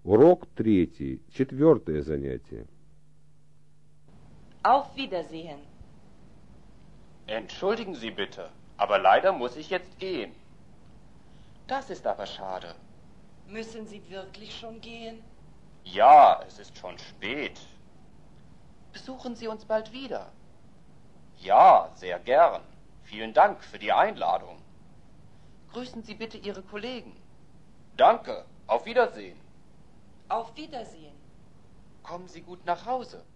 Урок 3, 4 занятие. Auf Wiedersehen. Entschuldigen Sie bitte, aber leider muss ich jetzt gehen. Das ist aber schade. Müssen Sie wirklich schon gehen? Ja, es ist schon spät. Besuchen Sie uns bald wieder. Ja, sehr gern. Vielen Dank für die Einladung. Grüßen Sie bitte Ihre Kollegen. Danke. Auf Wiedersehen. Auf Wiedersehen. Kommen Sie gut nach Hause.